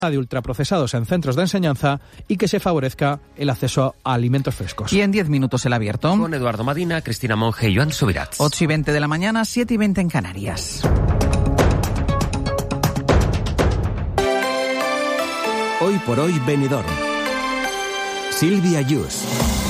de ultraprocesados en centros de enseñanza y que se favorezca el acceso a alimentos frescos. Y en 10 minutos el abierto. Con Eduardo Madina, Cristina Monge y Joan Subirats. 8:20 de la mañana, 7:20 en Canarias. Hoy por hoy Benidorm. Silvia Yus.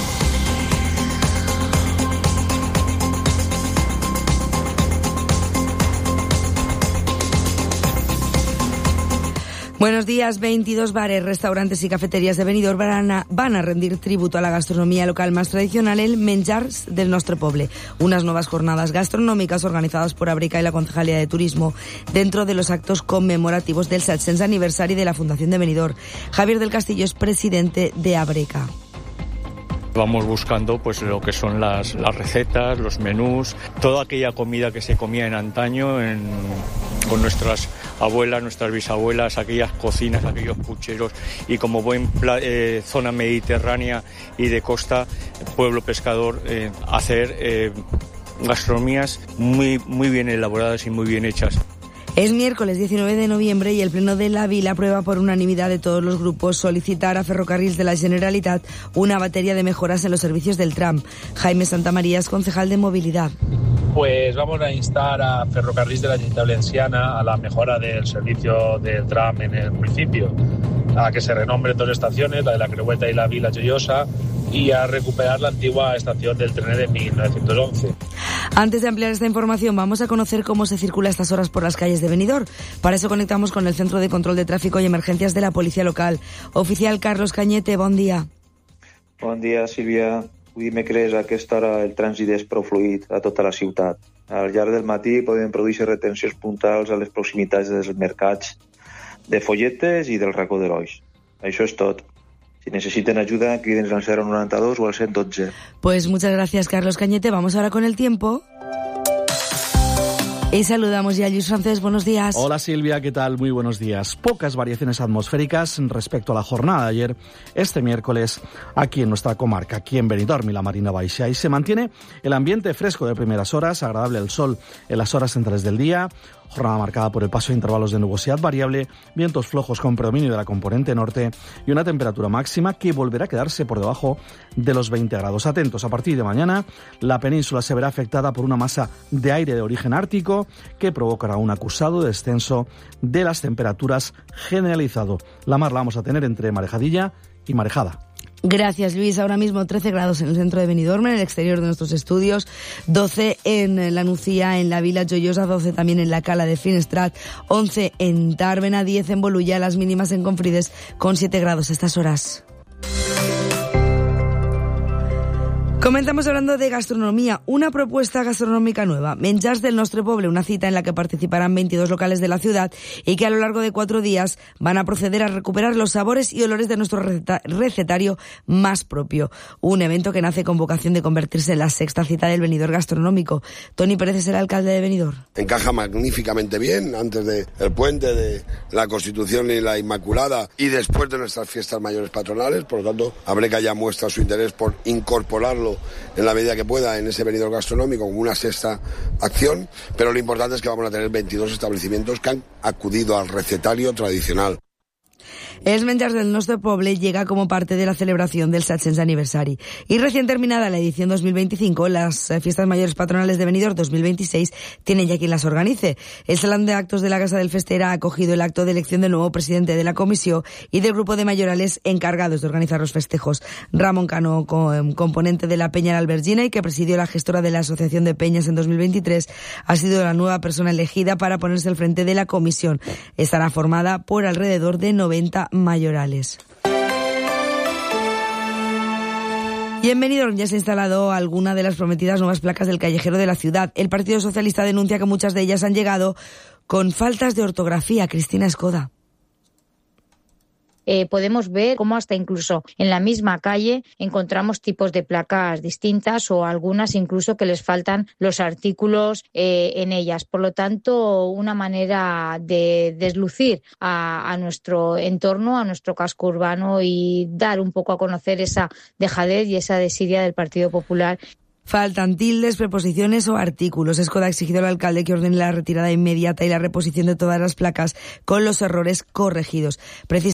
Buenos días. 22 bares, restaurantes y cafeterías de Benidorm van a rendir tributo a la gastronomía local más tradicional, el Menjars del nostre poble. Unas nuevas jornadas gastronómicas organizadas por Abreca y la Concejalía de Turismo dentro de los actos conmemorativos del 700 aniversario de la Fundación de Benidorm. Javier del Castillo es presidente de Abreca. Vamos buscando pues lo que son las recetas, los menús, toda aquella comida que se comía en antaño con nuestras abuelas, nuestras bisabuelas, aquellas cocinas, aquellos pucheros, y como buen zona mediterránea y de costa, pueblo pescador, hacer gastronomías muy bien elaboradas y muy bien hechas. Es miércoles 19 de noviembre y el Pleno de la Vila aprueba por unanimidad de todos los grupos solicitar a Ferrocarrils de la Generalitat una batería de mejoras en los servicios del tram. Jaime Santamaría es concejal de Movilidad. Pues vamos a instar a Ferrocarrils de la Generalitat Valenciana a la mejora del servicio del tram en el municipio, a que se renombren 2 estaciones, la de la Creueta y la Vila Joiosa, y a recuperar la antigua estación del tren de 1911. Antes de ampliar esta información, vamos a conocer cómo se circula a estas horas por las calles de Benidorm. Para eso conectamos con el Centro de Control de Tráfico y Emergencias de la Policía Local. Oficial Carlos Cañete, bon dia. Bon dia, Sílvia. Avui dimecres a aquesta hora el trànsit és prou fluid a tota la ciutat. Al llarg del matí poden produir-se retencions puntals a les proximitats dels mercats de Folletes i del Racó de l'Oix. Això és tot. Si necesiten ayuda, crídenos al 092 o al 112. Pues muchas gracias, Carlos Cañete. Vamos ahora con el tiempo. Y saludamos ya a Luis Francés. Buenos días. Hola Silvia, ¿qué tal? Muy buenos días. Pocas variaciones atmosféricas respecto a la jornada de ayer, este miércoles, aquí en nuestra comarca, aquí en Benidorm y la Marina Baixa. Y se mantiene el ambiente fresco de primeras horas, agradable el sol en las horas centrales del día. Jornada marcada por el paso de intervalos de nubosidad variable, vientos flojos con predominio de la componente norte y una temperatura máxima que volverá a quedarse por debajo de los 20 grados. Atentos, a partir de mañana la península se verá afectada por una masa de aire de origen ártico que provocará un acusado descenso de las temperaturas generalizado. La mar la vamos a tener entre marejadilla y marejada. Gracias, Luis. Ahora mismo 13 grados en el centro de Benidorm, en el exterior de nuestros estudios, 12 en la Nucía, en la Vila Joiosa, 12 también en la Cala de Finestrat, 11 en Tàrbena, 10 en Bolulla, las mínimas en Confrides con 7 grados a estas horas. Comenzamos hablando de gastronomía, una propuesta gastronómica nueva, Menjars del nostre poble, una cita en la que participarán 22 locales de la ciudad y que a lo largo de 4 días van a proceder a recuperar los sabores y olores de nuestro recetario más propio. Un evento que nace con vocación de convertirse en la 6ª cita del Benidorm gastronómico. Toni Pérez es el alcalde de Benidorm. Encaja magníficamente bien antes del puente de la Constitución y la Inmaculada y después de nuestras fiestas mayores patronales, por lo tanto, Abreca ya muestra su interés por incorporarlo en la medida que pueda en ese Benidorm gastronómico como una 6ª acción, pero lo importante es que vamos a tener 22 establecimientos que han acudido al recetario tradicional. Els Menjars del nostre poble llega como parte de la celebración del 700 aniversari. Y recién terminada la edición 2025, las fiestas mayores patronales de Benidorm 2026 tienen ya quien las organice. El Salón de Actos de la Casa del Festera ha acogido el acto de elección del nuevo presidente de la comisión y del grupo de mayorales encargados de organizar los festejos. Ramón Cano, componente de la Peña Albergina y que presidió la gestora de la Asociación de Peñas en 2023, ha sido la nueva persona elegida para ponerse al frente de la comisión. Estará formada por alrededor de 90 mayorales. Y en Benidorm ya se ha instalado alguna de las prometidas nuevas placas del callejero de la ciudad. El Partido Socialista denuncia que muchas de ellas han llegado con faltas de ortografía. Cristina Escoda. Podemos ver cómo hasta incluso en la misma calle encontramos tipos de placas distintas o algunas incluso que les faltan los artículos en ellas. Por lo tanto, una manera de deslucir a nuestro entorno, a nuestro casco urbano y dar un poco a conocer esa dejadez y esa desidia del Partido Popular. Faltan tildes, preposiciones o artículos. Escoda ha exigido al alcalde que ordene la retirada inmediata y la reposición de todas las placas con los errores corregidos.